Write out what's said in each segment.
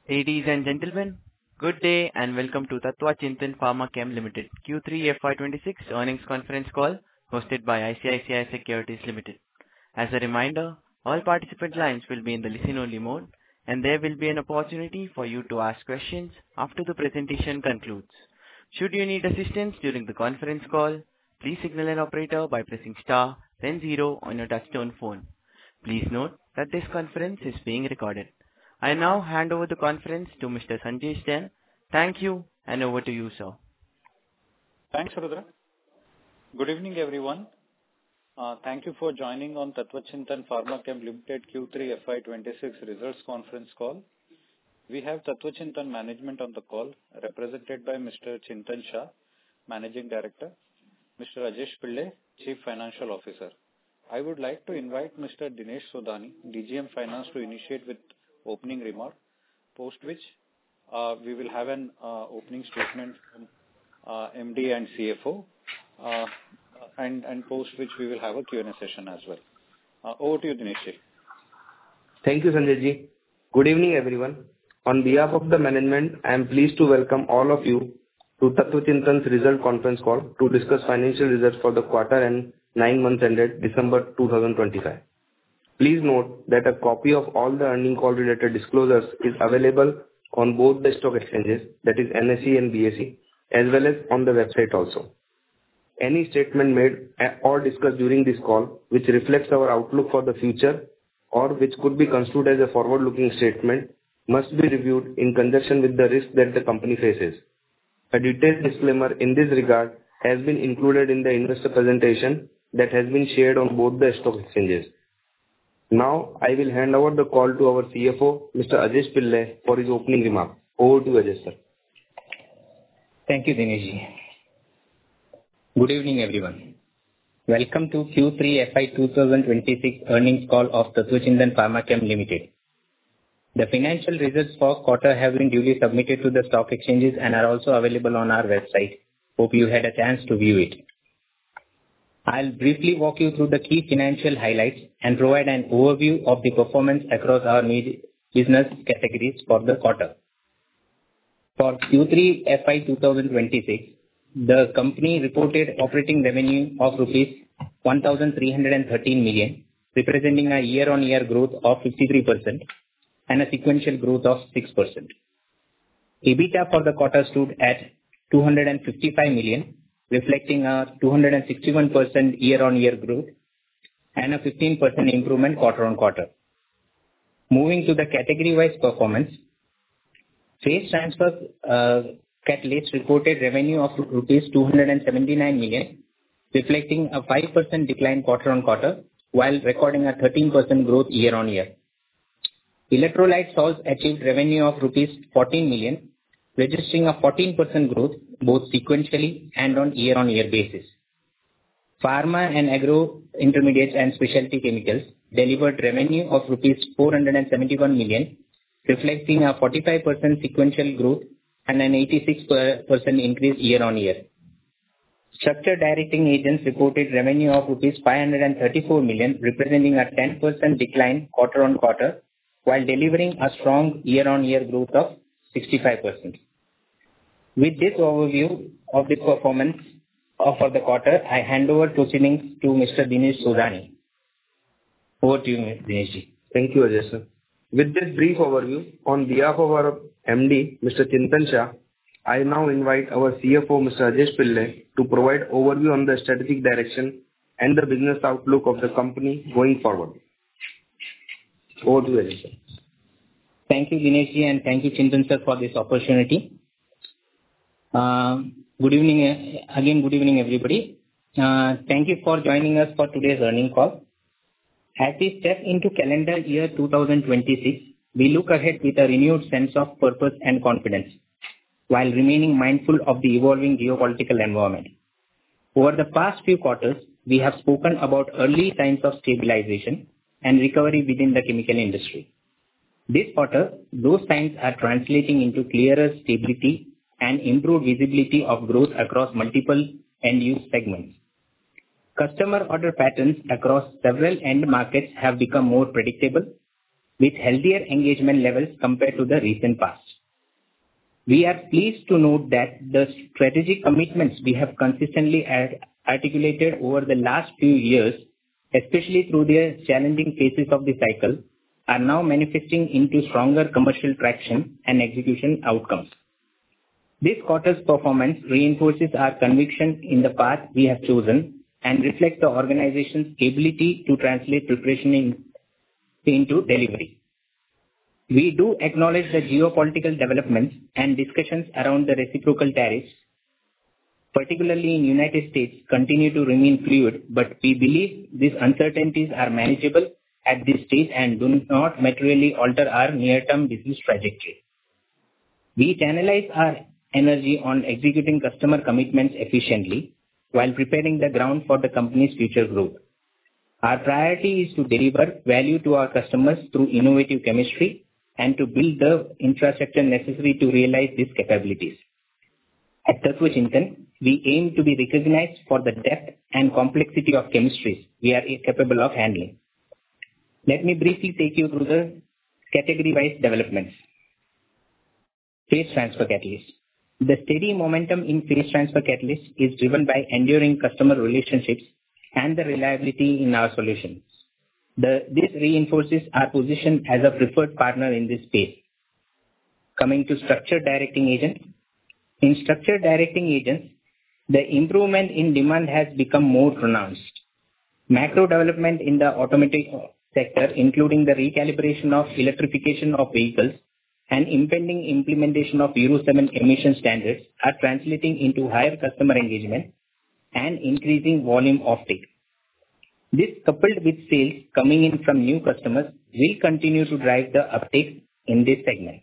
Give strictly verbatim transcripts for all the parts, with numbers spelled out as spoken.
Ladies and gentlemen, good day and welcome to Tattva Chintan Pharma Chem Limited Q three F Y twenty-six earnings conference call hosted by I C I C I Securities Limited. As a reminder, all participant lines will be in the listen-only mode, and there will be an opportunity for you to ask questions after the presentation concludes. Should you need assistance during the conference call, please signal an operator by pressing star, then zero on your touch-tone phone. Please note that this conference is being recorded. I now hand over the conference to Mister Sanjay Jain. Thank you, and over to you, sir. Thanks, Rudra. Good evening, everyone. Uh, thank you for joining on Tattva Chintan Pharma Chem Limited Q three F Y twenty-six results conference call. We have Tattva Chintan management on the call, represented by Mister Chintan Shah, Managing Director, Mister Rajesh Pillai, Chief Financial Officer. I would like to invite Mister Dinesh Sodhani, D G M Finance, to initiate with opening remark, post which uh, we will have an uh, opening statement from uh, M D and C F O, uh, and, and post which we will have a Q and A session as well. Uh, over to you, Dinesh. Thank you, Sanjay ji. Good evening, everyone. On behalf of the management, I am pleased to welcome all of you to Tattva Chintan's result conference call to discuss financial results for the quarter and nine months ended December two thousand twenty-five. Please note that a copy of all the earning call related disclosures is available on both the stock exchanges, that is N S E and B S E, as well as on the website also. Any statement made or discussed during this call which reflects our outlook for the future or which could be construed as a forward-looking statement must be reviewed in conjunction with the risk that the company faces. A detailed disclaimer in this regard has been included in the investor presentation that has been shared on both the stock exchanges. Now, I will hand over the call to our C F O, Mister Rajesh Pillai, for his opening remarks. Over to Rajesh, sir. Thank you, Dinesh. Good evening, everyone. Welcome to Q three F Y twenty twenty-six earnings call of Tattva Chintan Pharma Chem Limited. The financial results for quarter have been duly submitted to the stock exchanges and are also available on our website. Hope you had a chance to view it. I'll briefly walk you through the key financial highlights and provide an overview of the performance across our business categories for the quarter. For Q three F Y twenty twenty-six, the company reported operating revenue of rupees one thousand three hundred thirteen million, representing a year-on-year growth of fifty-three percent and a sequential growth of six percent. EBITDA for the quarter stood at two hundred fifty-five million, reflecting a two hundred sixty-one percent year-on-year growth and a fifteen percent improvement quarter-on-quarter. Moving to the category-wise performance, phase transfer uh, catalyst reported revenue of rupees two hundred seventy-nine million, reflecting a five percent decline quarter-on-quarter while recording a thirteen percent growth year-on-year. Electrolyte salts achieved revenue of rupees fourteen million, registering a fourteen percent growth both sequentially and on year-on-year basis. Pharma and agro intermediates and specialty chemicals delivered revenue of rupees four hundred seventy-one million, reflecting a forty-five percent sequential growth and an eighty-six percent increase year-on-year. Structured directing agents reported revenue of rupees five hundred thirty-four million, representing a ten percent decline quarter-on-quarter, while delivering a strong year-on-year growth of sixty-five percent. With this overview of the performance for the quarter, I hand over proceedings to Mister Dinesh Sodhani. Over to you, Dinesh. Thank you, Rajesh, sir. With this brief overview, on behalf of our M D, Mister Chintan Shah, I now invite our C F O, Mister Rajesh Pillai, to provide overview on the strategic direction and the business outlook of the company going forward. Over to you, Rajesh, sir. Thank you, Dinesh, and thank you, Chintan sir, for this opportunity. Uh, good evening, again, good evening, everybody. Uh, thank you for joining us for today's earnings call. As we step into calendar year two thousand twenty-six, we look ahead with a renewed sense of purpose and confidence, while remaining mindful of the evolving geopolitical environment. Over the past few quarters, we have spoken about early signs of stabilization and recovery within the chemical industry. This quarter, those signs are translating into clearer stability and improved visibility of growth across multiple end-use segments. Customer order patterns across several end markets have become more predictable, with healthier engagement levels compared to the recent past. We are pleased to note that the strategic commitments we have consistently articulated over the last few years, especially through the challenging phases of the cycle, are now manifesting into stronger commercial traction and execution outcomes. This quarter's performance reinforces our conviction in the path we have chosen and reflects the organization's ability to translate preparation in, into delivery. We do acknowledge the geopolitical developments and discussions around the reciprocal tariffs, particularly in the United States, continue to remain fluid, but we believe these uncertainties are manageable at this stage and do not materially alter our near-term business trajectory. We channelize our energy on executing customer commitments efficiently while preparing the ground for the company's future growth. Our priority is to deliver value to our customers through innovative chemistry and to build the infrastructure necessary to realize these capabilities. At Tattva-Chintan, we aim to be recognized for the depth and complexity of chemistries we are capable of handling. Let me briefly take you through the category-wise developments. Phase transfer catalyst. The steady momentum in phase transfer catalyst is driven by enduring customer relationships and the reliability in our solutions. The, this reinforces our position as a preferred partner in this space. Coming to structured directing agents. In structured directing agents, the improvement in demand has become more pronounced. Macro development in the automotive sector, including the recalibration of electrification of vehicles and impending implementation of Euro seven emission standards, are translating into higher customer engagement and increasing volume offtake. This, coupled with sales coming in from new customers, will continue to drive the uptake in this segment.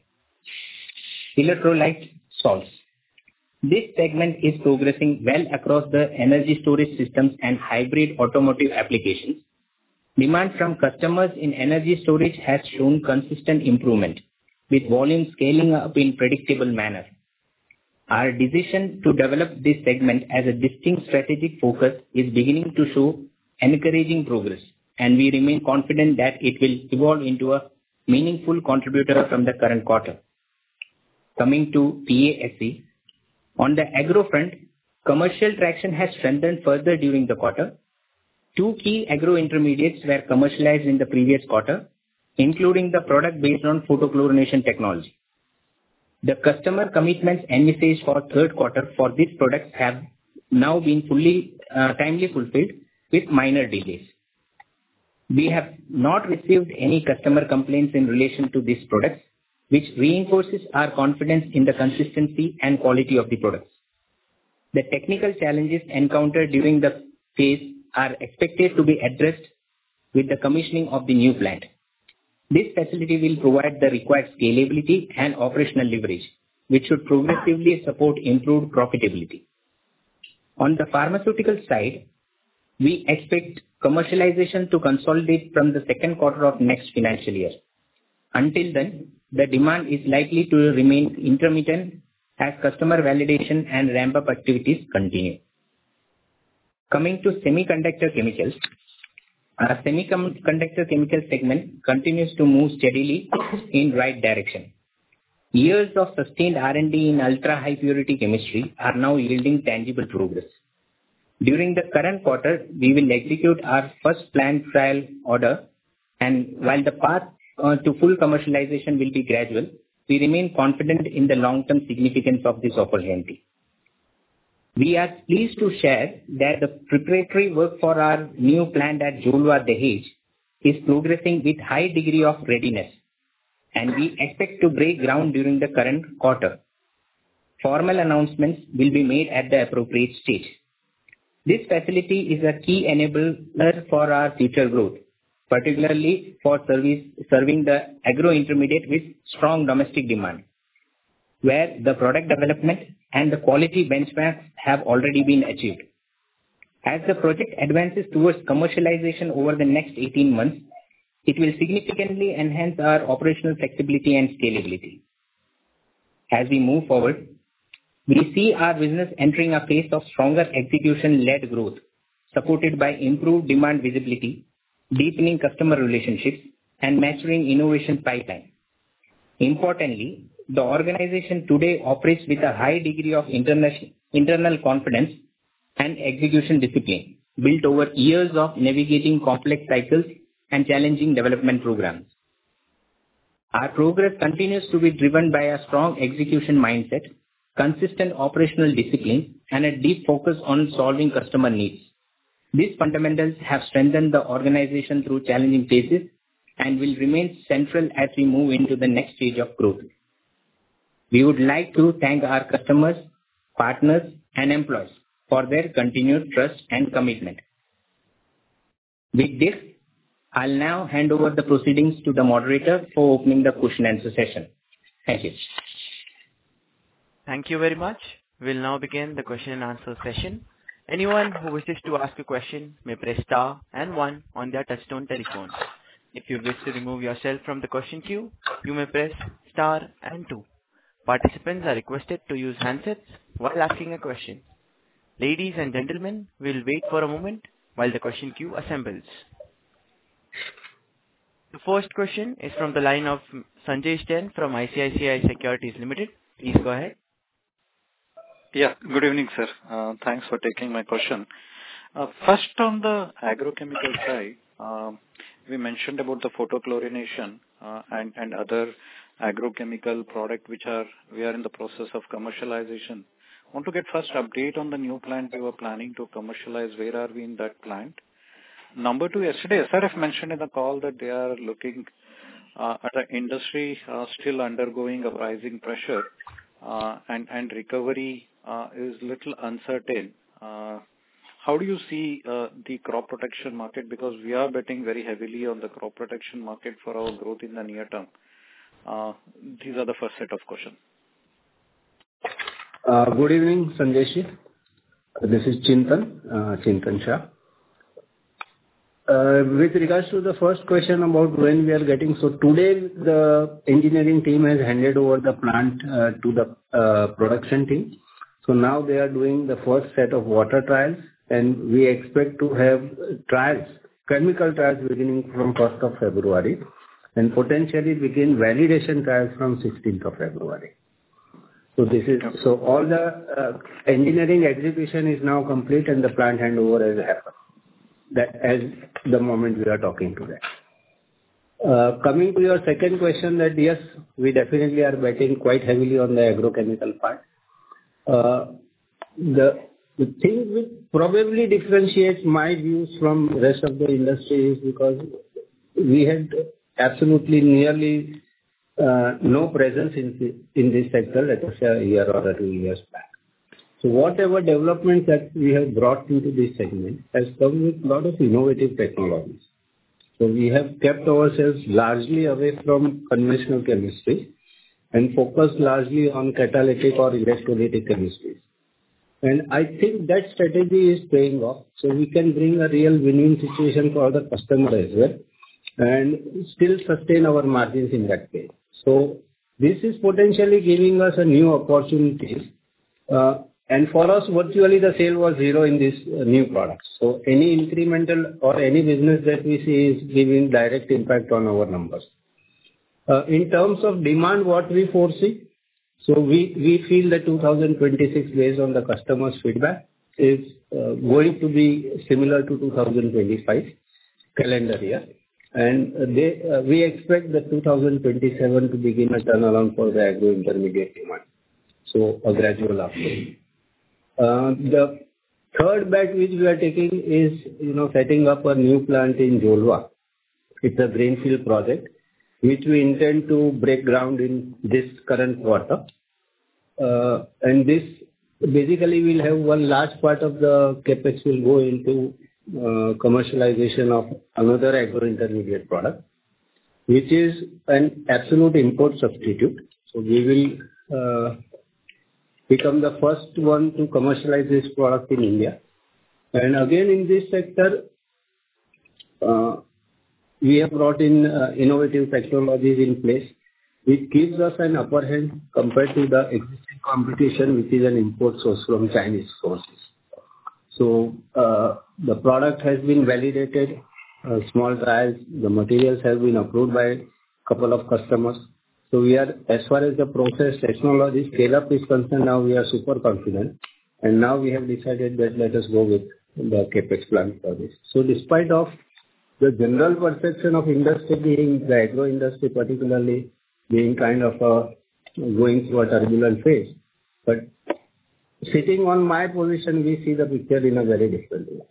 Electrolyte salts. This segment is progressing well across the energy storage systems and hybrid automotive applications. Demand from customers in energy storage has shown consistent improvement, with volume scaling up in predictable manner. Our decision to develop this segment as a distinct strategic focus is beginning to show encouraging progress, and we remain confident that it will evolve into a meaningful contributor from the current quarter. Coming to P A S E. On the agro front, commercial traction has strengthened further during the quarter. Two key agro intermediates were commercialized in the previous quarter, including the product based on photochlorination technology. The customer commitments envisaged for third quarter for these products have now been fully uh, timely fulfilled with minor delays. We have not received any customer complaints in relation to these products, which reinforces our confidence in the consistency and quality of the products. The technical challenges encountered during the phase are expected to be addressed with the commissioning of the new plant. This facility will provide the required scalability and operational leverage, which should progressively support improved profitability. On the pharmaceutical side, we expect commercialization to consolidate from the second quarter of next financial year. Until then, the demand is likely to remain intermittent as customer validation and ramp-up activities continue. Coming to semiconductor chemicals, our semiconductor chemical segment continues to move steadily in right direction. Years of sustained R and D in ultra-high purity chemistry are now yielding tangible progress. During the current quarter, we will execute our first planned trial order, and while the path uh, to full commercialization will be gradual, we remain confident in the long-term significance of this opportunity. We are pleased to share that the preparatory work for our new plant at Jolwa, Dahej is progressing with high degree of readiness, and we expect to break ground during the current quarter. Formal announcements will be made at the appropriate stage. This facility is a key enabler for our future growth, particularly for service, serving the agro-intermediate with strong domestic demand, where the product development and the quality benchmarks have already been achieved. As the project advances towards commercialization over the next eighteen months, it will significantly enhance our operational flexibility and scalability. As we move forward, we see our business entering a phase of stronger execution-led growth, supported by improved demand visibility, deepening customer relationships, and maturing innovation pipeline. Importantly, the organization today operates with a high degree of internal, internal confidence and execution discipline, built over years of navigating complex cycles and challenging development programs. Our progress continues to be driven by a strong execution mindset, consistent operational discipline, and a deep focus on solving customer needs. These fundamentals have strengthened the organization through challenging phases and will remain central as we move into the next stage of growth. We would like to thank our customers, partners, and employees for their continued trust and commitment. With this, I'll now hand over the proceedings to the moderator for opening the question and answer session. Thank you. Thank you very much. We'll now begin the question and answer session. Anyone who wishes to ask a question may press star and one on their touchtone telephone. If you wish to remove yourself from the question queue, you may press star and two. Participants are requested to use handsets while asking a question. Ladies and gentlemen, we'll wait for a moment while the question queue assembles. The first question is from the line of Sanjay Jain from I C I C I Securities Limited. Please go ahead. Yeah, good evening, sir. Uh, thanks for taking my question. Uh, first, on the agrochemical side, uh, we mentioned about the photochlorination uh, and, and other agrochemical product which are we are in the process of commercialization. Want to get first update on the new plant we were planning to commercialize. Where are we in that plant? Number two, yesterday S R F mentioned in the call that they are looking uh, at an industry uh, still undergoing a rising pressure uh, and, and recovery uh, is little uncertain. Uh, how do you see uh, the crop protection market? Because we are betting very heavily on the crop protection market for our growth in the near term. Uh, these are the first set of questions. Uh, good evening, Sanjay. This is Chintan, uh, Chintan Shah. Uh, with regards to the first question about when we are getting, so today the engineering team has handed over the plant uh, to the uh, production team. So now they are doing the first set of water trials, and we expect to have trials, chemical trials beginning from first of February and potentially begin validation trials from sixteenth of February. So this is, so all the uh, engineering execution is now complete and the plant handover has happened. That as the moment we are talking today. Uh, coming to your second question, that yes, we definitely are betting quite heavily on the agrochemical part. Uh, the, the thing which probably differentiates my views from rest of the industry is because we had absolutely nearly uh, no presence in, in this sector, let us say a year or two years back. So whatever developments that we have brought into this segment has come with a lot of innovative technologies. So we have kept ourselves largely away from conventional chemistry and focused largely on catalytic or electrolytic chemistries. And I think that strategy is paying off. So we can bring a real win-win situation for the customer as well and still sustain our margins in that case. So this is potentially giving us a new opportunities. Uh, And for us, virtually the sale was zero in this uh, new products. So any incremental or any business that we see is giving direct impact on our numbers. Uh, in terms of demand, what we foresee, so we, we feel that two thousand twenty-six, based on the customer's feedback, is uh, going to be similar to two thousand twenty-five calendar year. And uh, they, uh, we expect that two thousand twenty-seven to begin a turnaround for the agro intermediate demand. So a gradual uptake. Uh, the third bet which we are taking is, you know, setting up a new plant in Jolwa. It's a greenfield project which we intend to break ground in this current quarter. Uh, and this basically will have one large part of the capex will go into uh, commercialization of another agro intermediate product, which is an absolute import substitute. So we will uh, become the first one to commercialize this product in India. And again, in this sector, uh, we have brought in uh, innovative technologies in place, which gives us an upper hand compared to the existing competition, which is an import source from Chinese sources. So uh, the product has been validated uh, small trials. The materials have been approved by a couple of customers. So we are, as far as the process technology scale-up is concerned, now we are super confident. And now we have decided that let us go with the CapEx plan for this. So despite of the general perception of industry being, the agro industry particularly, being kind of uh, going through a turbulent phase, but sitting on my position, we see the picture in a very different way.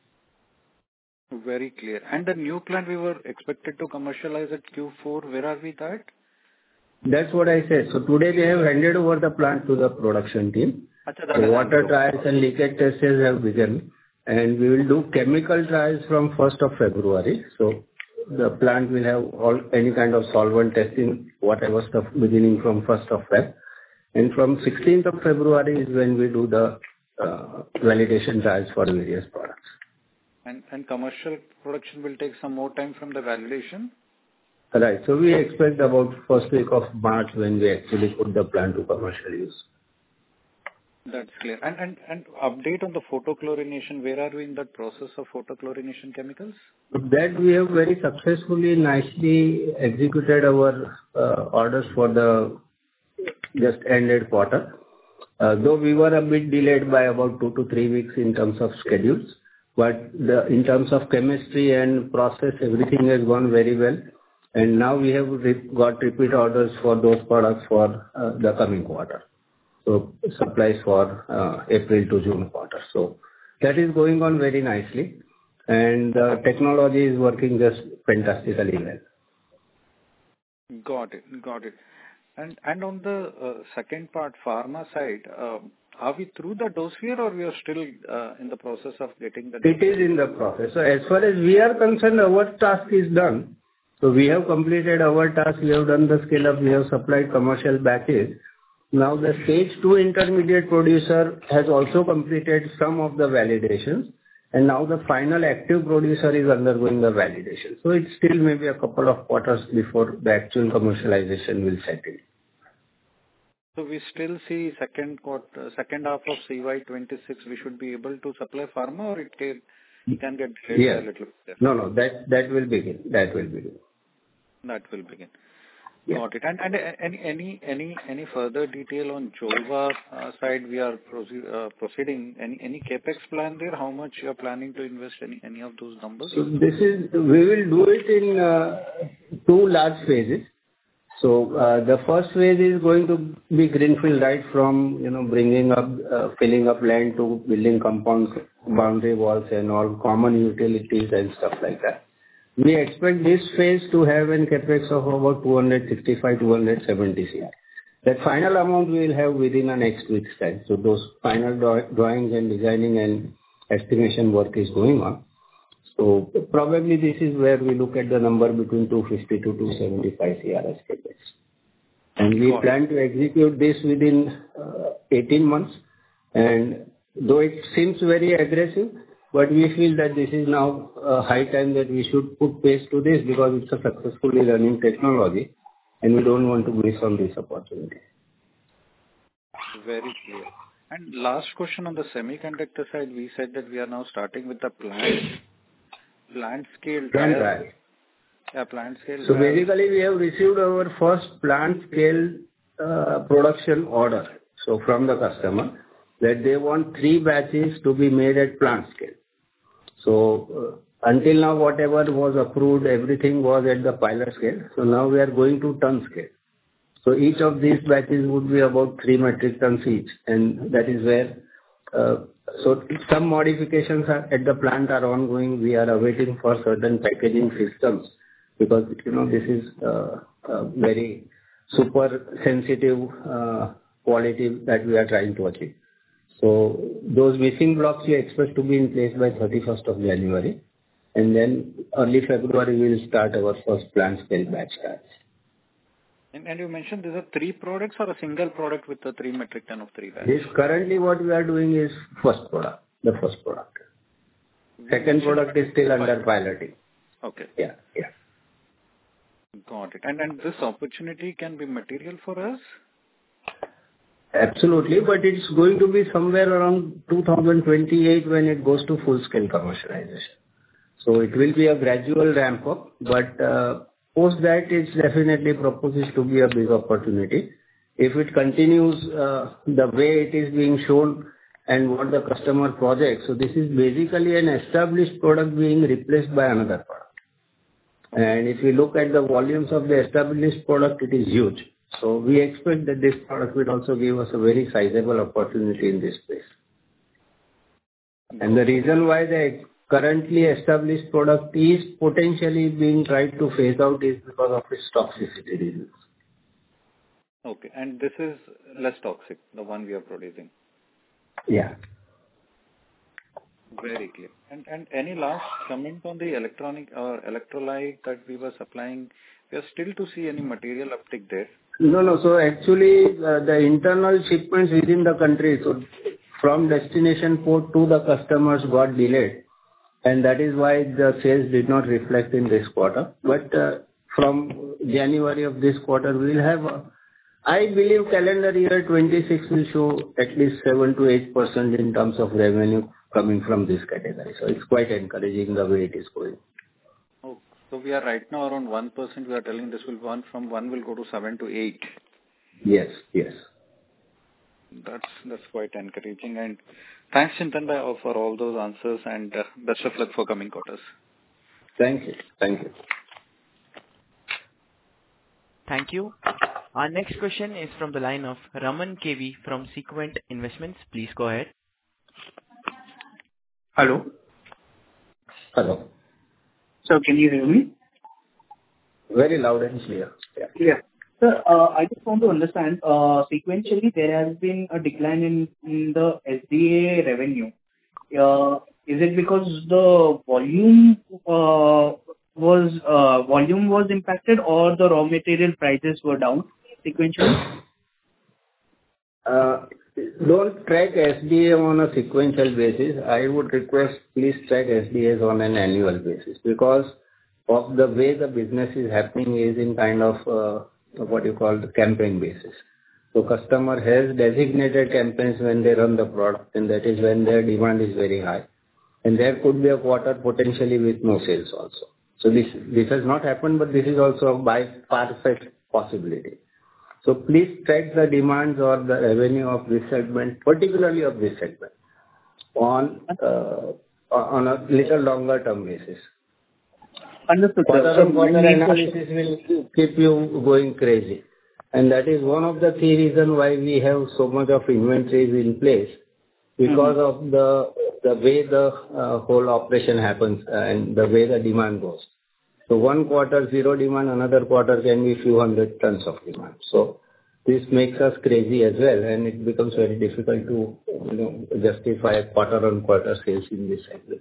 Very clear. And the new plant we were expected to commercialize at Q four, where are we at? That's what I said. So today they have handed over the plant to the production team. Achha, So water trials and leakage tests have begun, and we will do chemical trials from first of February. So the plant will have all any kind of solvent testing, whatever stuff, beginning from first of February. And from sixteenth of February is when we do the uh, validation trials for various products. And, and commercial production will take some more time from the validation? Right. So we expect about first week of March when we actually put the plant to commercial use. That's clear. And, and, and update on the photochlorination, where are we in that process of photochlorination chemicals? That we have very successfully, nicely executed our uh, orders for the just ended quarter. Uh, though we were a bit delayed by about two to three weeks in terms of schedules, but the, in terms of chemistry and process, everything has gone very well. And now we have re- got repeat orders for those products for uh, the coming quarter. So supplies for uh, April to June quarter. So that is going on very nicely, and the technology is working just fantastically well. Got it. Got it. And and on the uh, second part, pharma side, uh, are we through the dossier or we are still uh, in the process of getting the... It is in the process. So as far as we are concerned, our task is done. So we have completed our task, we have done the scale-up, we have supplied commercial batches. Now the stage two intermediate producer has also completed some of the validations, and now the final active producer is undergoing the validation. So it's still maybe a couple of quarters before the actual commercialization will set in. So we still see second quarter, second half of C Y twenty-six, we should be able to supply pharma, or it can, it can get delayed Yeah. a little bit? No, no, that, that will begin. That will begin. That will begin. Yeah. Got it. And and any any any any further detail on Jolva uh, side we are proce- uh, proceeding? Any any CapEx plan there? How much you are planning to invest? Any any of those numbers? So this is, we will do it in uh, two large phases. So uh, the first phase is going to be greenfield, right from, you know, bringing up, uh, filling up land to building compounds, boundary walls and all common utilities and stuff like that. We expect this phase to have an capex of about two hundred sixty-five to two hundred seventy crore. That final amount we will have within the next week's time. So those final draw- drawings and designing and estimation work is going on. So probably this is where we look at the number between two hundred fifty to two hundred seventy-five crore as capex. And we plan to execute this within uh, eighteen months. And though it seems very aggressive, but we feel that this is now a high time that we should put pace to this because it's a successfully running technology and we don't want to miss on this opportunity. Very clear. And last question on the semiconductor side, we said that we are now starting with the plant, plant scale Plant trial. trial. Yeah, plant scale So trial. basically we have received our first plant scale uh, production order. So from the customer that they want three batches to be made at plant scale. So uh, until now, whatever was approved, everything was at the pilot scale. So now we are going to ton scale. So each of these batches would be about three metric tons each, and that is where. Uh, so some modifications are at the plant are ongoing. We are awaiting for certain packaging systems because you know this is uh, uh, very super sensitive uh, quality that we are trying to achieve. So those missing blocks we expect to be in place by thirty-first of January, and then early February we will start our first plant scale batch starts. And, and you mentioned these are three products or a single product with the three metric ton of three bags? This currently what we are doing is first product, the first product. Second product is still under piloting. Okay. Yeah, yeah. Got it. And and this opportunity can be material for us? Absolutely, but it's going to be somewhere around two thousand twenty-eight when it goes to full-scale commercialization. So it will be a gradual ramp up, but uh, post that it's definitely proposes to be a big opportunity. If it continues uh, the way it is being shown and what the customer projects, so this is basically an established product being replaced by another product. And if you look at the volumes of the established product, it is huge. So we expect that this product will also give us a very sizable opportunity in this space. And the reason why the currently established product is potentially being tried to phase out is because of its toxicity reasons. Okay. And this is less toxic, the one we are producing. Yeah. Very clear. And and any last comment on the electronic or electrolyte that we were supplying? We are still to see any material uptick there. No, no. So actually, uh, the internal shipments within the country, so from destination port to the customers got delayed, and that is why the sales did not reflect in this quarter. But uh, from January of this quarter, we will have, a, I believe calendar year twenty-six will show at least seven to eight percent in terms of revenue coming from this category. So it's quite encouraging the way it is going. Oh, so we are right now around one percent. We are telling this will one from one will go to seven to eight. Yes, yes. That's that's quite encouraging. And thanks, Chintan Bhai, for all those answers, and uh, best of luck for coming quarters. Thank you. Thank you. Thank you. Our next question is from the line of Raman K V from Sequent Investments. Please go ahead. Hello. Hello. So can you hear me? Very loud and clear. Yeah. Yeah. Sir, uh, I just want to understand, uh, sequentially, there has been a decline in in the S D A revenue. Uh, Is it because the volume uh, was uh, volume was impacted or the raw material prices were down sequentially? Uh, Don't track S D A on a sequential basis. I would request please track S D As on an annual basis, because of the way the business is happening is in kind of uh, what you call the campaign basis. So customer has designated campaigns when they run the product, and that is when their demand is very high. And there could be a quarter potentially with no sales also. So this this has not happened, but this is also by far-fetched possibility. So please track the demands or the revenue of this segment, particularly of this segment, on uh, on a little longer term basis. Understood, sir. Quarter-on-quarter analysis will keep you going crazy. And that is one of the key reasons why we have so much of inventories in place, because mm-hmm. of the the way the uh, whole operation happens and the way the demand goes. So one quarter zero demand, another quarter can be few hundred tons of demand. So this makes us crazy as well, and it becomes very difficult to you know justify quarter-on-quarter sales in this segment.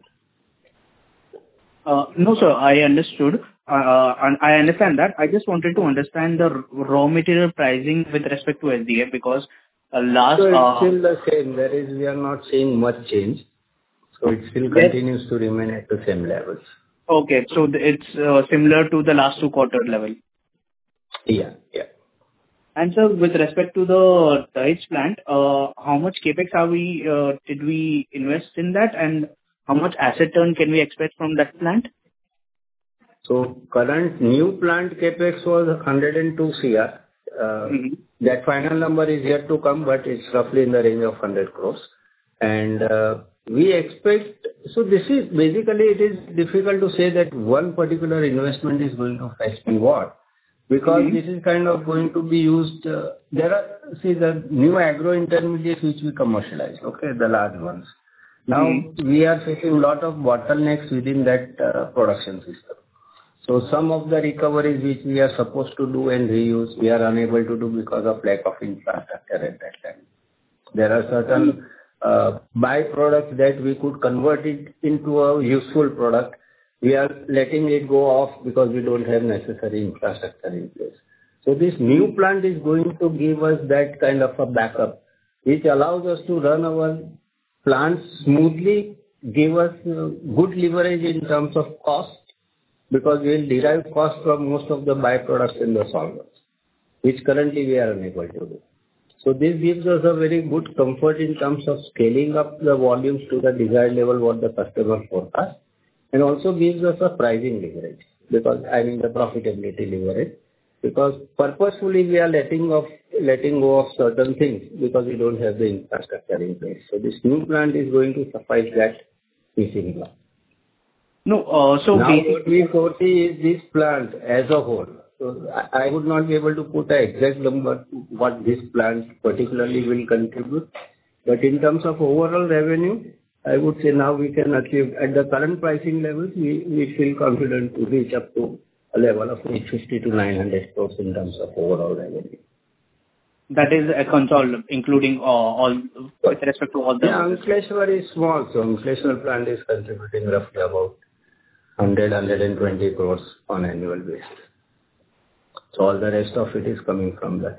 Uh, no, sir, I understood. Uh, and I understand that. I just wanted to understand the raw material pricing with respect to S D A, because uh, last... So it's uh, still the same. There is, we are not seeing much change. So it still continues yes. to remain at the same levels. Okay, so it's uh, similar to the last two quarter level. Yeah, yeah. And sir, with respect to the Dahej plant, uh, how much capex are we, uh, did we invest in that, and how much asset turn can we expect from that plant? So current new plant capex was one hundred two crore. Uh, mm-hmm. That final number is yet to come, but it's roughly in the range of one hundred crores. And uh, we expect, so this is basically, it is difficult to say that one particular investment is going to fetch me what, because mm-hmm. this is kind of going to be used, uh, there are, see the new agro intermediates which we commercialize, okay, the large ones. Now mm-hmm. we are facing a lot of bottlenecks within that uh, production system. So some of the recoveries which we are supposed to do and reuse, we are unable to do because of lack of infrastructure at that time. There are certain uh, byproducts that we could convert it into a useful product. We are letting it go off because we don't have necessary infrastructure in place. So this new plant is going to give us that kind of a backup, which allows us to run our plants smoothly, give us uh, good leverage in terms of cost, because we will derive cost from most of the byproducts in the solvents, which currently we are unable to do. So this gives us a very good comfort in terms of scaling up the volumes to the desired level what the customer forecasts. and also gives us a pricing leverage, because I mean the profitability leverage, because purposefully we are letting of letting go of certain things because we don't have the infrastructure in place. So this new plant is going to suffice that missing block. No, uh, so Now basic- what we foresee is this plant as a whole. So I, I would not be able to put an exact number to what this plant particularly will contribute. But in terms of overall revenue, I would say now we can achieve at the current pricing levels, we, we feel confident to reach up to a level of eight fifty to nine hundred crores in terms of overall revenue. that is a console, including uh, all with respect to all the. Yeah, Ankleshwar is small, so Ankleshwar plant is contributing roughly about one hundred, one hundred twenty crores on annual basis. So all the rest of it is coming from that.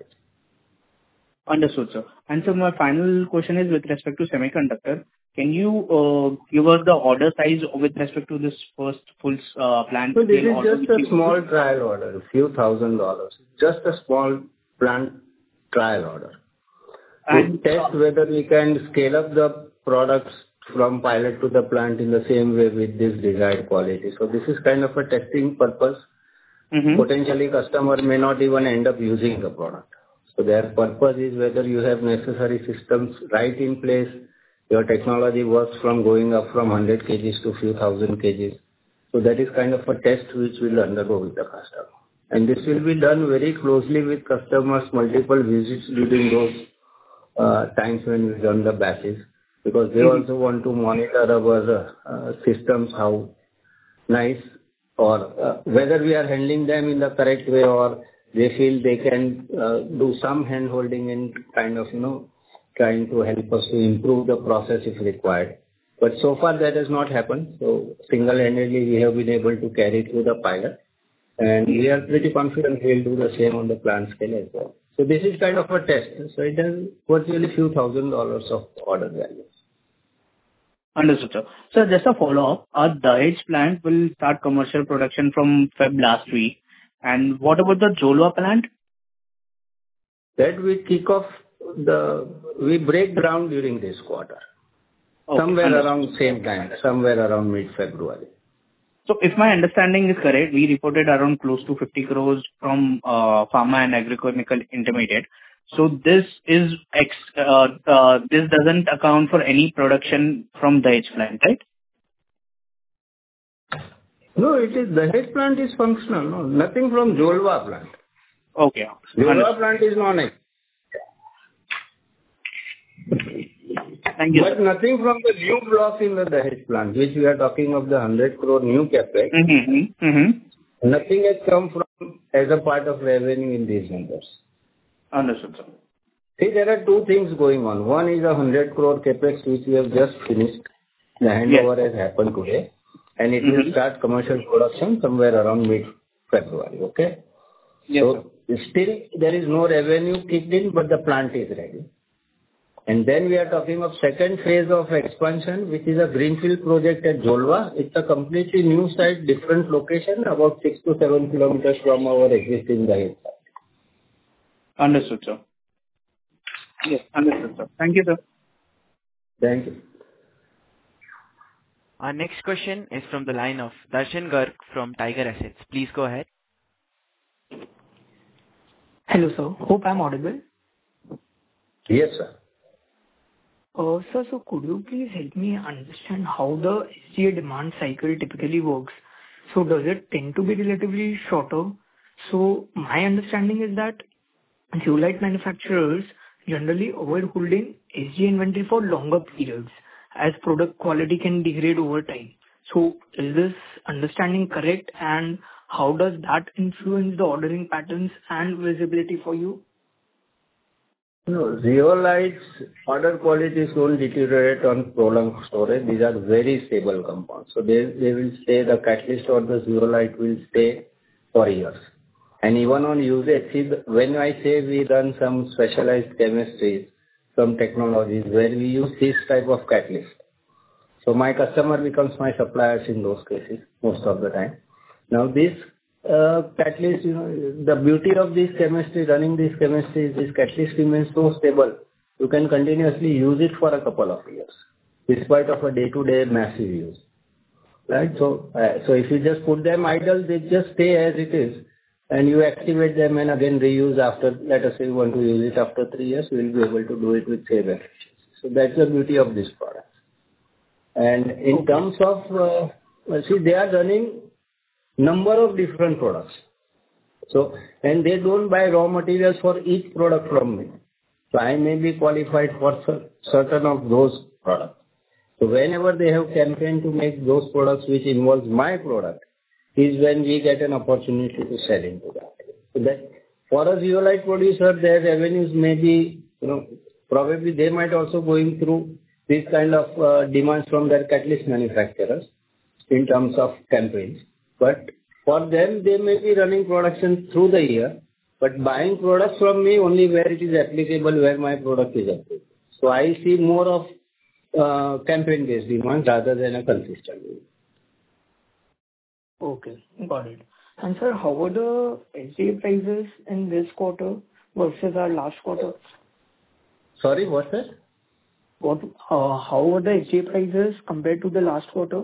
Understood, sir. And so my final question is with respect to semiconductor. Can you uh, give us the order size with respect to this first full uh, plant? So this scale is order just which a you- small trial order, a few thousand dollars. Just a small plant trial order. And To test whether we can scale up the products from pilot to the plant in the same way with this desired quality. So this is kind of a testing purpose. Mhm. Potentially customer may not even end up using the product. So their purpose is whether you have necessary systems right in place, your technology works from going up from one hundred kilograms to few thousand kilograms. So that is kind of a test which we'll undergo with the customer. And this will be done very closely with customers, multiple visits during those uh, times when we run the batches, because they also want to monitor our uh, systems, how nice or uh, whether we are handling them in the correct way, or they feel they can uh, do some hand holding in kind of, you know, trying to help us to improve the process if required. But so far that has not happened. So single-handedly we have been able to carry through the pilot, and we are pretty confident we'll do the same on the plant scale as well. So this is kind of a test. So it has virtually few thousand dollars of order value. Understood, sir. So just a follow-up. Our Dahej plant will start commercial production from Feb last week. And what about the Jolwa plant? That we kick off the, we break ground during this quarter. Okay, Somewhere understood. around same time, somewhere around mid-February. So if my understanding is correct, we reported around close to fifty crores from uh, pharma and agrochemical intermediate. So this is ex, uh, uh, this doesn't account for any production from Dahej plant, right? No, it is, the head plant is functional. No, nothing from Jolwa plant. Okay. Jolwa Understood. plant is non-ex. Thank you, But sir. nothing from the new block in the Dahej plant, which we are talking of the one hundred crore new capex. Mm-hmm. Mm-hmm. Nothing has come from as a part of revenue in these numbers. Understood, sir. See, there are two things going on. One is a one hundred crore capex, which we have just finished. The handover has happened today, and it will Mhm. start commercial production somewhere around mid-February. Okay? Yes, sir. So still there is no revenue kicked in, but the plant is ready. And then we are talking of second phase of expansion, which is a greenfield project at Jolwa. It's a completely new site, different location, about six to seven kilometers from our existing Dahej site. Understood, sir. Yes, understood, sir. Thank you, sir. Thank you. Our next question is from the line of Darshan Garg from Tiger Assets. Please go ahead. Hello, sir. Hope I'm audible. Yes, sir. Uh, Sir, so could you please help me understand how the S G A demand cycle typically works? So does it tend to be relatively shorter? So my understanding is that zeolite manufacturers generally avoid holding S G A inventory for longer periods, as product quality can degrade over time. So is this understanding correct, and how does that influence the ordering patterns and visibility for you? No, zeolites order qualities don't deteriorate on prolonged storage. These are very stable compounds. So they, they will stay, the catalyst or the zeolite will stay for years. And even on usage, see, the- when I say we run some specialized chemistries, some technologies where we use this type of catalyst. So my customer becomes my suppliers in those cases, most of the time. Now this uh, catalyst, you know, the beauty of this chemistry, running this chemistry, is this catalyst remains so stable. You can continuously use it for a couple of years, despite of a day-to-day massive use. right? So, uh, so if you just put them idle, they just stay as it is, and you activate them and again reuse after, let us say you want to use it after three years, you will be able to do it with same efficiency. So that's the beauty of this product. And in Okay. terms of, uh, well, see, they are running number of different products. So, and they don't buy raw materials for each product from me. So I may be qualified for cer- certain of those products. So whenever they have campaign to make those products which involves my product, is when we get an opportunity to sell into that. So that for a zeolite producer, their revenues may be, you know, probably they might also going through this kind of uh, demands from their catalyst manufacturers in terms of campaigns. But for them, they may be running production through the year, but buying products from me only where it is applicable, where my product is applicable. So I see more of uh, campaign-based demand rather than a consistent demand. Okay, got it. And sir, how were the S D A prices in this quarter versus our last quarter? Sorry, what's that? What, uh, how were the S D A prices compared to the last quarter?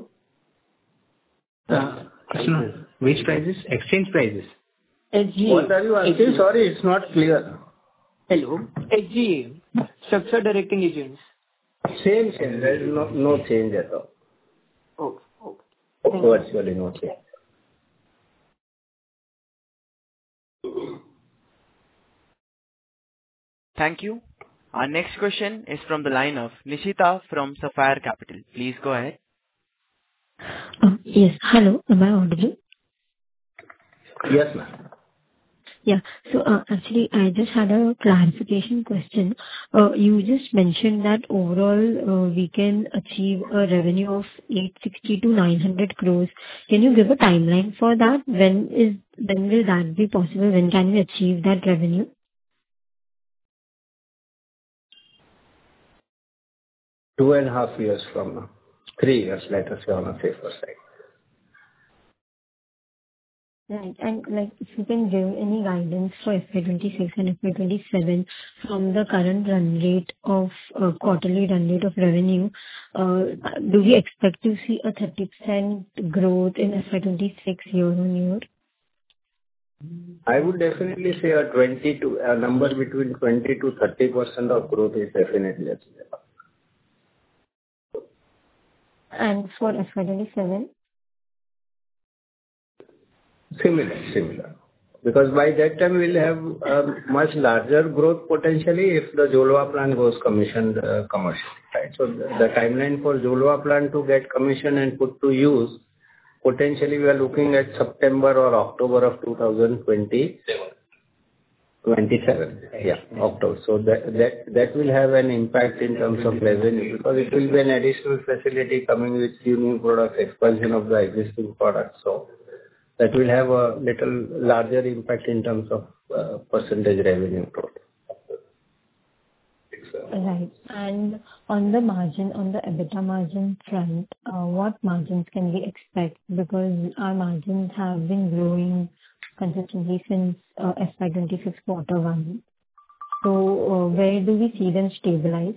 Uh, Krishna, which prices? Exchange prices. S G A. What are you asking? Sorry, it's not clear. Hello? S G A, Structure Directing Agents. Same, same. There is no, no change at all. Okay, okay. Thank you. Virtually no change. Thank you. Our next question is from the line of Nishita from Sapphire Capital. Please go ahead. Uh, Yes. Hello, am I audible? Yes, ma'am. Yeah. So, uh, actually, I just had a clarification question. Uh, You just mentioned that overall, uh, we can achieve a revenue of eight sixty to nine hundred crores. Can you give a timeline for that? When is when will that be possible? When can we achieve that revenue? Two and a half years from now. Three years, let us say, on a safer side. Right. And, like, if you can give any guidance for F Y twenty-six and F Y twenty-seven from the current run rate of uh, quarterly run rate of revenue, uh, do we expect to see a thirty percent growth in F Y twenty-six year-on-year? I would definitely say a twenty to a number between twenty to thirty percent of growth is definitely achievable. And for F Y twenty-seven? Similar, similar. Because by that time we'll have a much larger growth potentially if the Jolwa plant goes commissioned uh, commercially, right? So the, the timeline for Jolwa plant to get commissioned and put to use, potentially we are looking at September or October of two thousand twenty-seven. twenty-seven, yeah, October. So that, that, that will have an impact in terms of revenue because it will be an additional facility coming with few new products, expansion of the existing products. So that will have a little larger impact in terms of uh, percentage revenue growth. Right. And on the margin, on the EBITDA margin front, uh, what margins can we expect? Because our margins have been growing consistently since uh, F Y twenty-six quarter one. So, uh, where do we see them stabilize?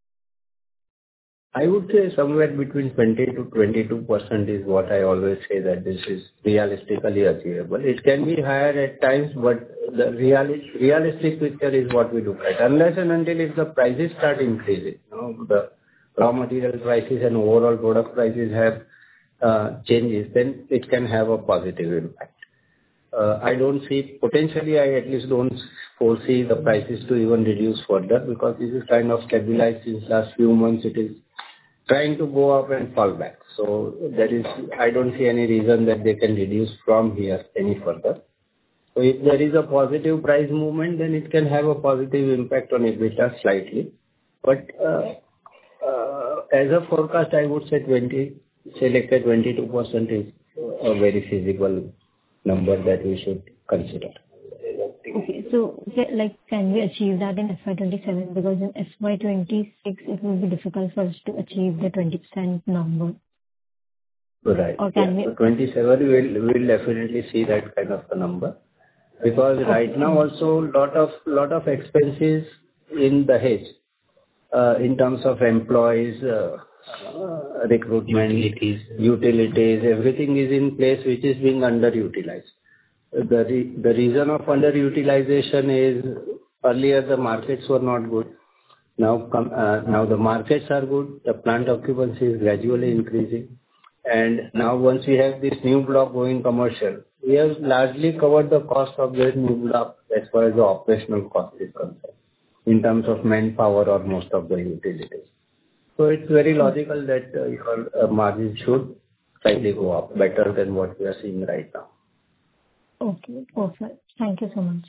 I would say somewhere between twenty to twenty-two percent is what I always say that this is realistically achievable. It can be higher at times, but the reali- realistic picture is what we look at. Unless and until if the prices start increasing, you know, the raw material prices and overall product prices have uh, changes, then it can have a positive impact. Uh, I don't see, potentially I at least don't foresee the prices to even reduce further because this is kind of stabilized since last few months. It is trying to go up and fall back. So there is, I don't see any reason that they can reduce from here any further. So if there is a positive price movement, then it can have a positive impact on EBITDA slightly. But uh, uh, as a forecast, I would say twenty, say like a twenty-two percent is a very feasible number that we should consider. Okay. So, ca- like, can we achieve that in F Y twenty-seven? Because in F Y twenty-six, it will be difficult for us to achieve the twenty percent number. Right. Or can Yeah. we- So twenty-seven, we'll we'll definitely see that kind of a number. Because right now also lot of lot of expenses in the hedge, uh, in terms of employees, uh, uh, recruitment, utilities. utilities, everything is in place which is being underutilized. The, re- the reason of underutilization is earlier the markets were not good. Now, com- uh, now the markets are good, the plant occupancy is gradually increasing. And now once we have this new block going commercial, we have largely covered the cost of this new block as far as the operational cost is concerned, in terms of manpower or most of the utilities. So it's very logical that uh, your uh, margin should slightly go up better than what we are seeing right now. Okay, perfect. Thank you so much.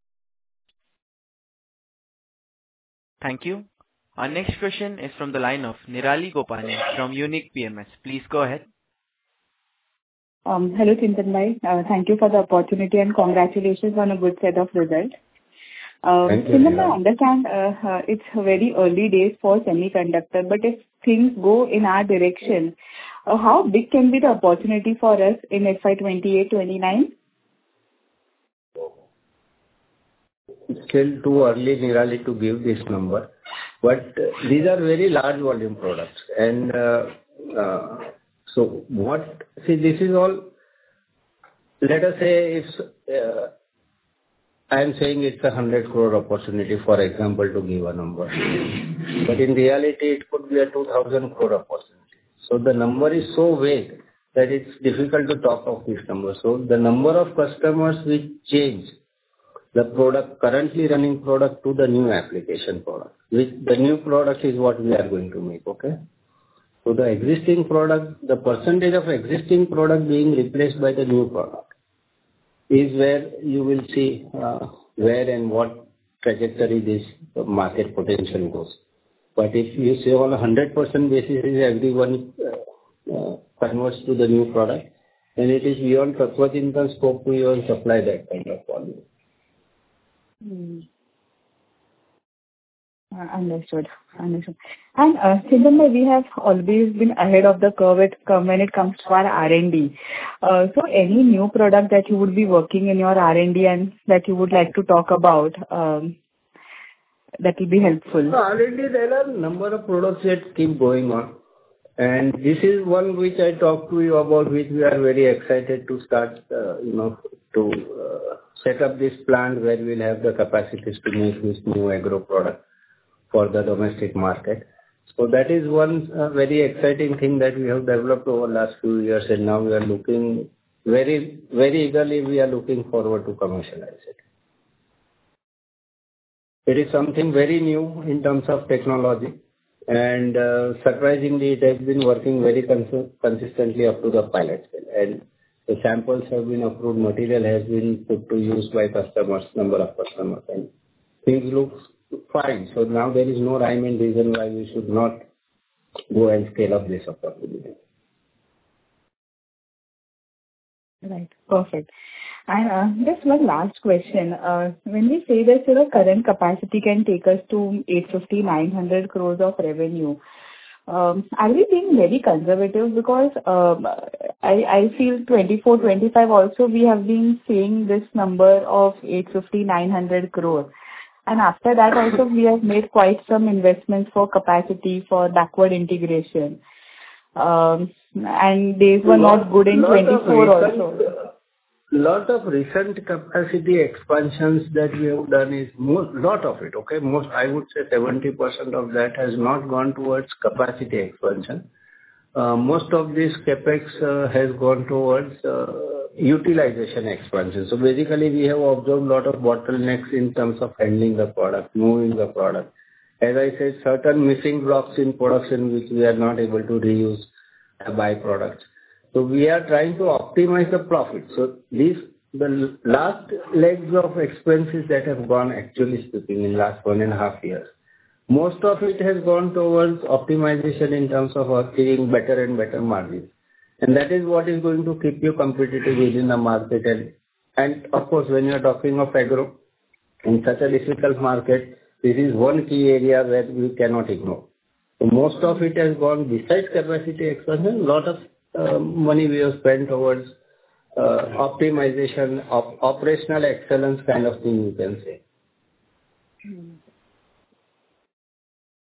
Thank you. Our next question is from the line of Nirali Gopani from Unique P M S. Please go ahead. Um, Hello, Chintan bhai. Uh, Thank you for the opportunity and congratulations on a good set of results. Uh, Thank you, Chintan bhai, I Nirali. understand uh, uh, it's very early days for semiconductor, but if things go in our direction, uh, how big can be the opportunity for us in F Y twenty-eight twenty-nine? It's still too early, Nirali, to give this number, but uh, these are very large volume products. And uh, uh, so what... See, this is all, let us say it's, uh, I am saying it's a one hundred crore opportunity, for example, to give a number. But in reality, it could be a two thousand crore opportunity. So the number is so vague that it's difficult to talk of this number. So the number of customers which change the product, currently running product to the new application product, which the new product is what we are going to make, okay? So the existing product, the percentage of existing product being replaced by the new product is where you will see uh, where and what trajectory this market potential goes. But if you say on a one hundred percent basis is everyone uh, uh, converts to the new product, then it is beyond Tattva Chintan's scope to even supply that kind of volume. Hmm. Uh, Understood. Understood. And uh, Chintan bhai, we have always been ahead of the curve it- come- when it comes to our R and D. Uh, So any new product that you would be working in your R and D and that you would like to talk about, um, that will be helpful. So already there are a number of products that keep going on. And this is one which I talked to you about, which we are very excited to start, uh, you know, to uh, set up this plant where we'll have the capacities to make this new agro product for the domestic market. So that is one uh, very exciting thing that we have developed over the last few years, and now we are looking very, very eagerly, we are looking forward to commercialize it. It is something very new in terms of technology, and uh, surprisingly, it has been working very cons- consistently up to the pilot scale. And the samples have been approved, material has been put to use by customers, number of customers, and things look fine. So now there is no rhyme and reason why we should not go and scale up this opportunity. Right. Perfect. And uh, just one last question. Uh, When we say that the current capacity can take us to eight fifty, nine hundred crores of revenue, um, are we being very conservative? Because um, I I feel twenty-four, twenty-five also we have been seeing this number of eight fifty, nine hundred crores. And after that also we have made quite some investments for capacity, for backward integration. Um, And these were not good in Lot of twenty-four recent- also. Lot of recent capacity expansions that we have done is most, lot of it, okay? Most, I would say seventy percent of that has not gone towards capacity expansion. Uh, Most of this CapEx uh, has gone towards uh, utilization expansion. So basically, we have observed a lot of bottlenecks in terms of handling the product, moving the product. As I said, certain missing blocks in production, which we are not able to reuse uh, byproducts. So we are trying to optimize the profit. So these, the last legs of expenses that have gone, actually speaking, in last one and a half years, most of it has gone towards optimization in terms of achieving better and better margins. And that is what is going to keep you competitive within the market. And, and of course, when you are talking of agro, in such a difficult market, this is one key area where we cannot ignore. So most of it has gone, besides capacity expansion, a lot of uh, money we have spent towards uh, optimization, op- operational excellence kind of thing, you can say.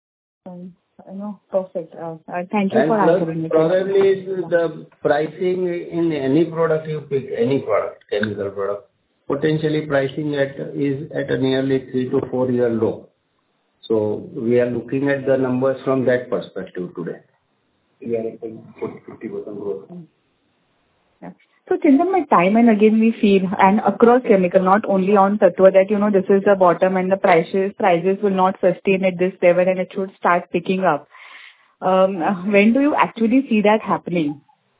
Um, No, perfect. Uh, uh, Thank you And for plus, answering the question. probably the pricing in any product you pick, any product, chemical product, potentially pricing at is at a nearly three to four year low. So we are looking at the numbers from that perspective today. We are at fifty percent growth. Yeah. So Chintan, my time and again we feel, and across chemical, not only on Tattva, that, you know, this is the bottom and the prices prices will not sustain at this level and it should start picking up. Um, When do you actually see that happening?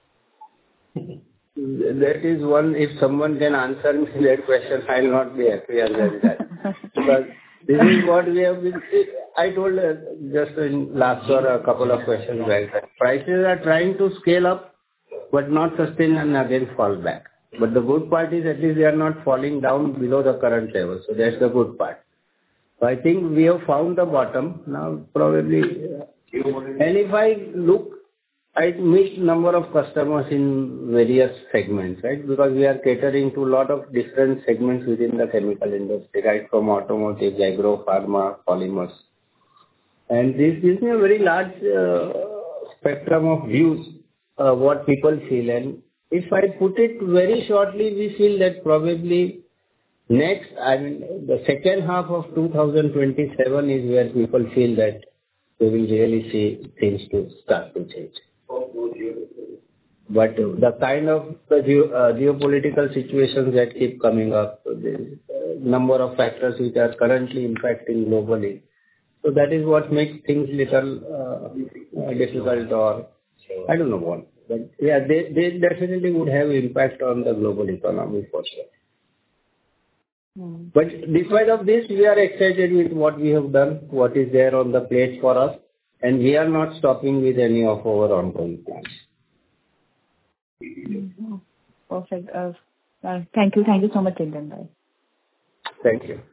That is one, if someone can answer me that question, I will not be happier than that. Because this is what we have been... I told uh, just in last or a couple of questions back, that prices are trying to scale up, but not sustain and again fall back. But the good part is at least they are not falling down below the current level, so that's the good part. So I think we have found the bottom. Now, probably... uh, And if I look, I meet number of customers in various segments, right? Because we are catering to a lot of different segments within the chemical industry, right? From automotive, agro, pharma, polymers. And this gives me a very large uh, spectrum of views, uh, what people feel. And if I put it very shortly, we feel that probably next, I mean, the second half of two thousand twenty-seven is where people feel that we will really see things to start to change. But the kind of the geo, uh, geopolitical situations that keep coming up, the uh, number of factors which are currently impacting globally, so that is what makes things little uh, uh, difficult, or I don't know what. But yeah, they, they definitely would have impact on the global economy for sure. Hmm. But despite of this, we are excited with what we have done, what is there on the plate for us, and we are not stopping with any of our ongoing plans. Mhm. Perfect. Uh, uh, Thank you. Thank you so much, Chintan bhai. Thank you.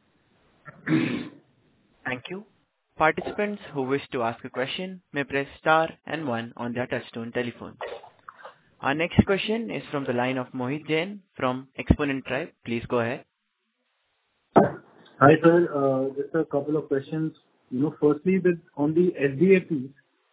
Thank you. Participants who wish to ask a question may press star and one on their touchtone telephone. Our next question is from the line of Mohit Jain from Exponent Tribe. Please go ahead. Hi, sir. Uh, Just a couple of questions. You know, firstly, with on the S D A piece,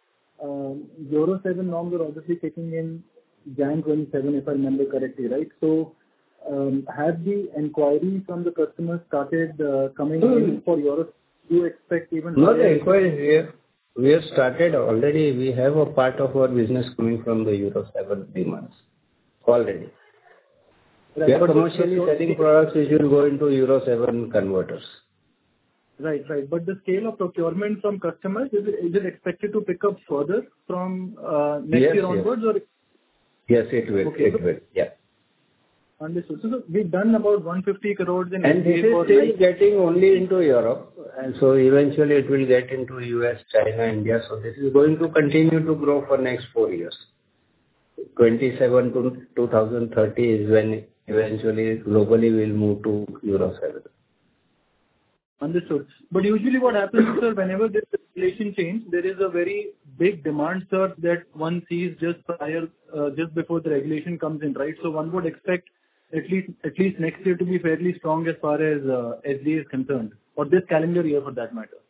um, Euro seven norms are obviously kicking in January twenty-seven, if I remember correctly, right? So, um, have the inquiries from the customers started uh, coming in for Euro? Do you expect even No, the higher- inquiries we have, we have started already. We have a part of our business coming from the Euro seven demands already. Right, We are but the- commercially selling products which will go into Euro seven converters. Right, right. But the scale of procurement from customers, is it, is it expected to pick up further from uh, next Yes, year yes. onwards, or? Yes, it will. Okay, It so- will. Yeah. Understood. So so we've done about one hundred fifty crores in And this S D A is for still nine- getting only into Europe, and so eventually it will get into U S, China, India. So this is going to continue to grow for next four years. twenty-seven to two thousand thirty is when eventually globally we'll move to Euro seven. Understood. But usually what happens is, sir, whenever this regulation change, there is a very big demand surge that one sees just prior, uh, just before the regulation comes in, right? So one would expect at least, at least next year to be fairly strong as far as uh, S D A is concerned, or this calendar year for that matter.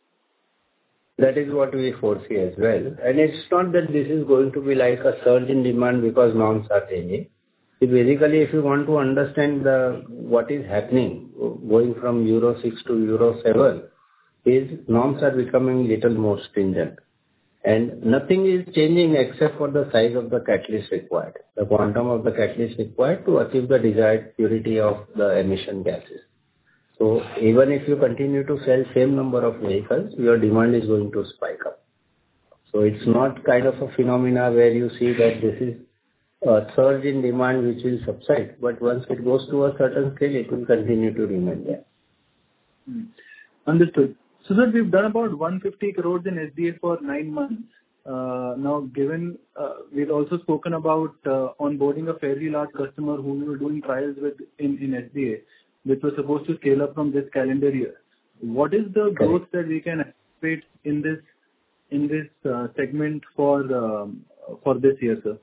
That is what we foresee as well. And it's not that this is going to be like a surge in demand because norms are changing. See, basically, if you want to understand the what is happening, going from Euro six to Euro seven, is norms are becoming little more stringent. And nothing is changing except for the size of the catalyst required, the quantum of the catalyst required to achieve the desired purity of the emission gases. So even if you continue to sell same number of vehicles, your demand is going to spike up. So it's not kind of a phenomena where you see that this is a surge in demand which will subside, but once it goes to a certain scale, it will continue to remain there. Hmm. Understood. So sir, we've done about one hundred fifty crores in S D A for nine months. Uh, Now, given uh, we've also spoken about uh, onboarding a fairly large customer who we were doing trials with in in S D A, which was supposed to scale up from this calendar year. What is the growth that we can anticipate in this in this uh, segment for um, for this year, sir?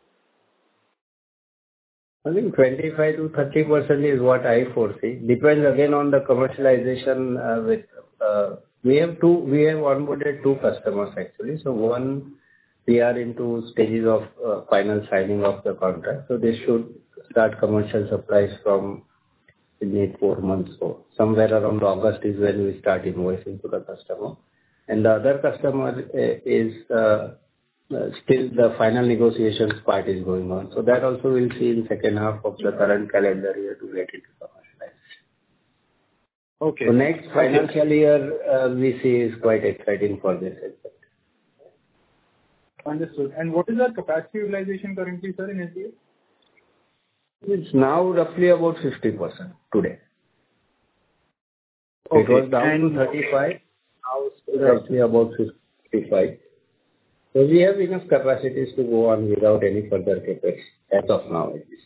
I think twenty-five to thirty percent is what I foresee. Depends again on the commercialization uh, with uh, We have two. We have onboarded two customers actually. So one, we are into stages of uh, final signing of the contract. So they should start commercial supplies from in eight, four months. So somewhere around August is when we start invoicing to the customer. And the other customer uh, is uh, uh, still the final negotiations part is going on. So that also we'll see in second half of the current calendar year to get into commercialization. Okay. So next financial year, uh, we see is quite exciting for this aspect. Understood. And what is our capacity utilization currently, sir, in S D A? It's now roughly about fifty percent today. Okay. It was down And- to thirty-five, now it's roughly about fifty-five. So we have enough capacities to go on without any further CapEx as of now at least.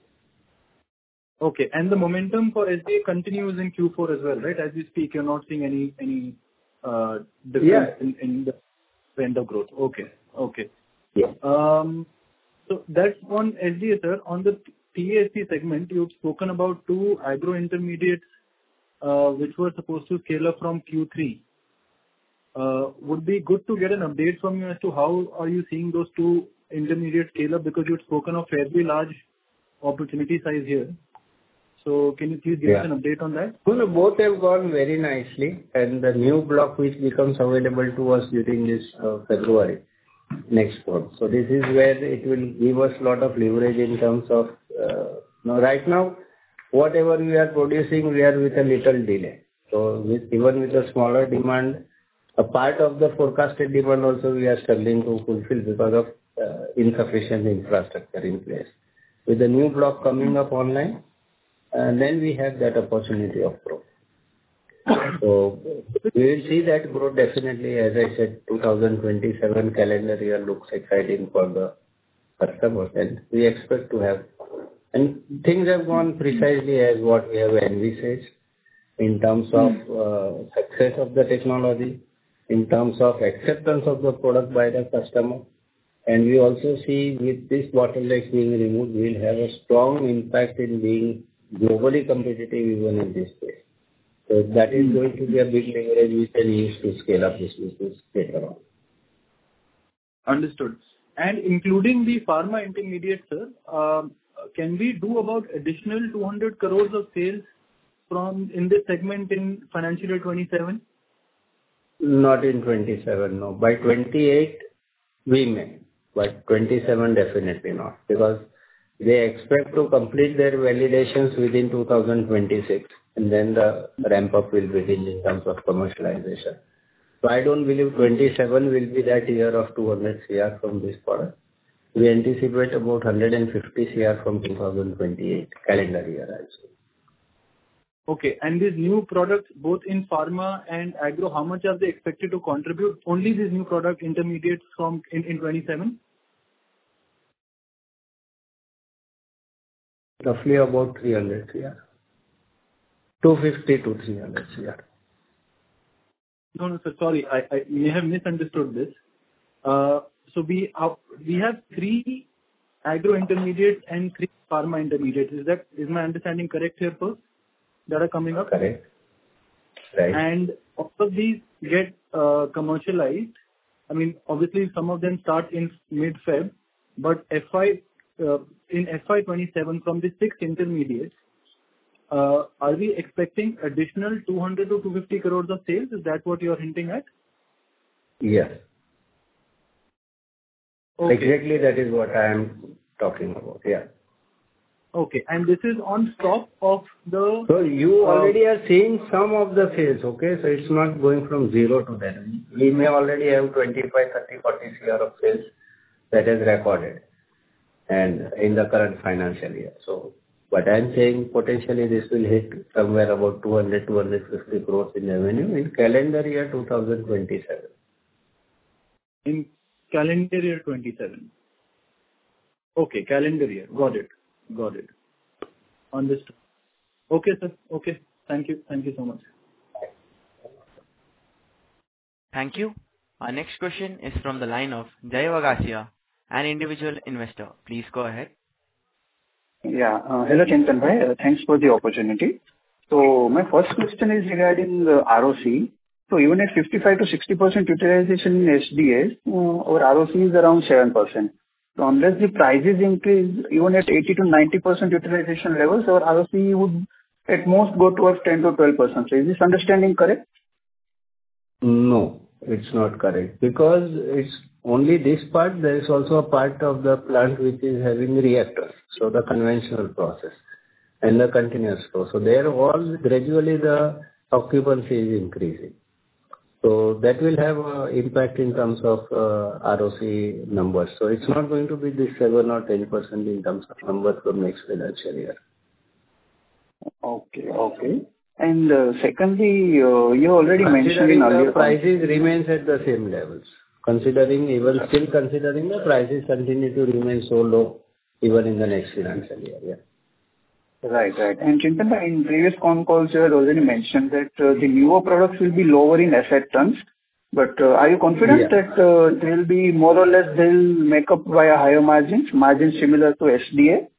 Okay. And the momentum for S D A continues in Q four as well, right? As we speak, you're not seeing any any uh, difference Yeah. in in the trend of growth. Okay. Okay. Yeah. Um. So that's on S D A, sir. On the T A S C segment, you've spoken about two agro intermediates, uh, which were supposed to scale up from Q three. Uh, Would be good to get an update from you as to how are you seeing those two intermediate scale up, because you'd spoken of fairly large opportunity size here. So can you please give Yeah. us an update on that? So the both have gone very nicely, and the new block which becomes available to us during this uh, February next month. So this is where it will give us a lot of leverage in terms of, uh, now right now, whatever we are producing, we are with a little delay. So with, even with a smaller demand, a part of the forecasted demand also we are struggling to fulfill because of uh, insufficient infrastructure in place. With the new block coming up online, and then we have that opportunity of growth. So we will see that growth definitely. As I said, two thousand twenty-seven calendar year looks exciting for the customers, and we expect to have. And things have gone precisely as what we have envisaged in terms of uh, success of the technology, in terms of acceptance of the product by the customer. And we also see with this bottlenecks being removed, we'll have a strong impact in being globally competitive even in this space. So that is going to be a big leverage we can use to scale up this business later on. Understood. And including the pharma intermediate, sir, um, can we do about additional two hundred crores of sales from in this segment in financial year twenty-seven? Not in twenty-seven, no. By twenty-eight, we may, but twenty-seven definitely not, because they expect to complete their validations within two thousand twenty-six, and then the ramp up will begin in terms of commercialization. So I don't believe twenty-seven will be that year of two hundred crore from this product. We anticipate about one hundred fifty crore from two thousand twenty-eight calendar year also. Okay. And these new products, both in pharma and agro, how much are they expected to contribute? Only these new product intermediates from in, in twenty-seven? Roughly about three hundred crore. two hundred fifty to three hundred crore. No, no, sir. Sorry, I, I may have misunderstood this. Uh, so we have, we have three agro intermediates and three pharma intermediates. Is that, is my understanding correct here, first? That are coming up? Correct. Right. And all of these get uh, commercialized. I mean, obviously some of them start in mid-Feb, but F Y uh, in F Y twenty-seven from the six intermediates, uh, are we expecting additional two hundred to two hundred fifty crores of sales? Is that what you're hinting at? Yes. Okay. Exactly, that is what I am talking about. Yeah. Okay. And this is on top of the... So you uh, already are seeing some of the sales, okay? So it's not going from zero to that. We may already have twenty-five, thirty, forty crore of sales that is recorded and in the current financial year. So what I'm saying, potentially this will hit somewhere about two hundred, two hundred fifty crores in revenue in calendar year two thousand twenty-seven. In calendar year twenty-seven. Okay, calendar year. Got it. Got it. Understood. Okay, sir. Okay. Thank you. Thank you so much. Thank you. Our next question is from the line of Jay Vagasia, an individual investor. Please go ahead. Yeah. Uh, hello, Chintan bhai. Uh, thanks for the opportunity. So my first question is regarding the R O C. So even at fifty-five to sixty percent utilization in S D A, uh, our R O C is around seven percent. So unless the prices increase, even at eighty to ninety percent utilization levels, our R O C would at most go towards ten to twelve percent. So is this understanding correct? No, it's not correct, because it's only this part. There is also a part of the plant which is having reactors, so the conventional process and the continuous flow. So there all gradually the occupancy is increasing. So that will have an impact in terms of uh, R O C numbers. So it's not going to be this seven or ten percent in terms of numbers for next financial year. Okay, okay. And uh, secondly, uh, you already mentioned in earlier... the prices remains at the same levels. Considering, even still considering the prices continue to remain so low even in the next financial year. Yeah. Right, right. And Chintan, in previous con calls, you had already mentioned that uh, the newer products will be lower in asset terms. But uh, are you confident Yeah. that uh, they will be more or less, they'll make up via higher margins, margins similar to S D A?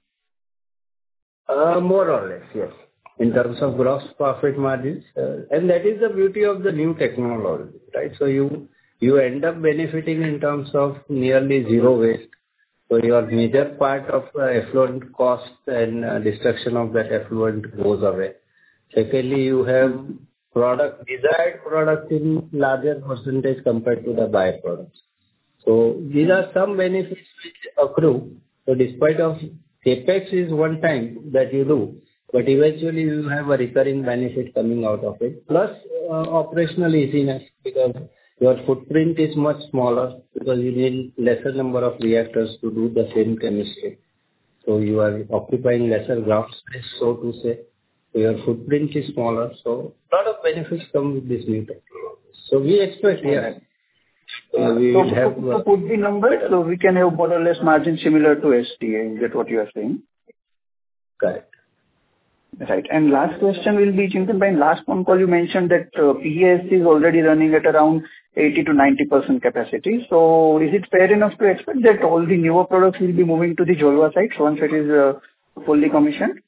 Uh, More or less, yes. In terms of gross profit margins, uh, and that is the beauty of the new technology, right? So you you end up benefiting in terms of nearly zero waste. So your major part of uh, effluent cost and uh, destruction of that effluent goes away. Secondly, you have product, desired product in larger percentage compared to the byproducts. So these are some benefits which accrue. So despite of CapEx is one time that you do, but eventually you have a recurring benefit coming out of it. Plus uh, operational easiness, because your footprint is much smaller, because you need lesser number of reactors to do the same chemistry. So you are occupying lesser ground space, so to say. So your footprint is smaller. So a lot of benefits come with this new technology. So we expect, yeah. Uh, we So will have, to to put the numbers, so we can have more or less margin similar to S D A. Is that what you are saying? correct. Right. And last question will be, Chintan, by last phone call, you mentioned that uh, P A S is already running at around eighty to ninety percent capacity. So is it fair enough to expect that all the newer products will be moving to the Jolva site once it is uh, fully commissioned?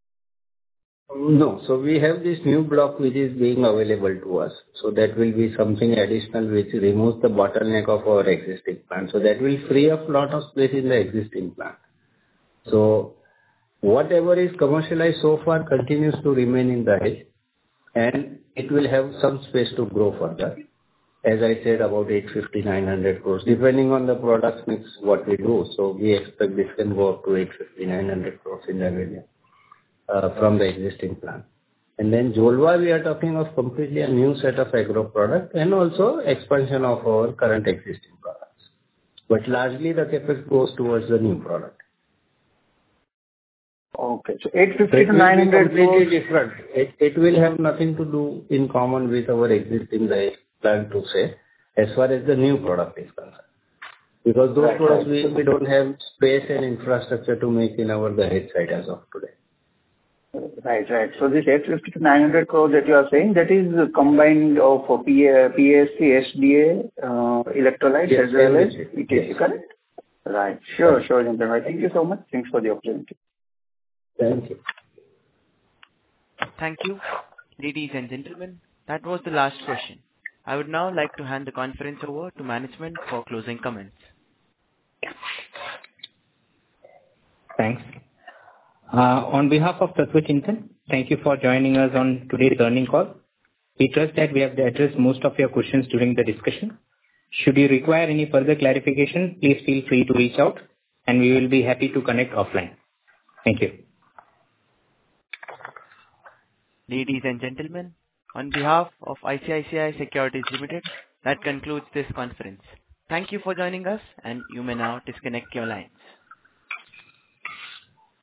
No. So we have this new block which is being available to us. So that will be something additional which removes the bottleneck of our existing plant. So that will free up lot of space in the existing plant. So whatever is commercialized so far continues to remain in the Dahej, and it will have some space to grow further. As I said, about eight fifty, nine hundred crores, depending on the product mix, what we do. So we expect this can go up to eight fifty, nine hundred crores in revenue uh, from the existing plant. And then Jolva, we are talking of completely a new set of agro product and also expansion of our current existing products. But largely the CapEx goes towards the new product. Okay. So eight fifty to nine hundred completely different. It, it will have nothing to do in common with our existing plant to say, as far as the new product is concerned. Because those Right, products right. we, we don't have space and infrastructure to make in our Dahej site as of today. Right, right. So this eight fifty to nine hundred crores that you are saying, that is combined of P A, P A S C, S D A, uh, electrolytes Yes, as well as everything. E T C, Yes. correct? Right. Sure, sure, Chintan. Thank you so much. Thanks for the opportunity. Thank you. Thank you. Ladies and gentlemen, that was the last question. I would now like to hand the conference over to management for closing comments. Thanks. Uh, On behalf of Tattva Chintan, thank you for joining us on today's earnings call. We trust that we have addressed most of your questions during the discussion. Should you require any further clarification, please feel free to reach out, and we will be happy to connect offline. Thank you. Ladies and gentlemen, on behalf of I C I C I Securities Limited, that concludes this conference. Thank you for joining us, and you may now disconnect your lines.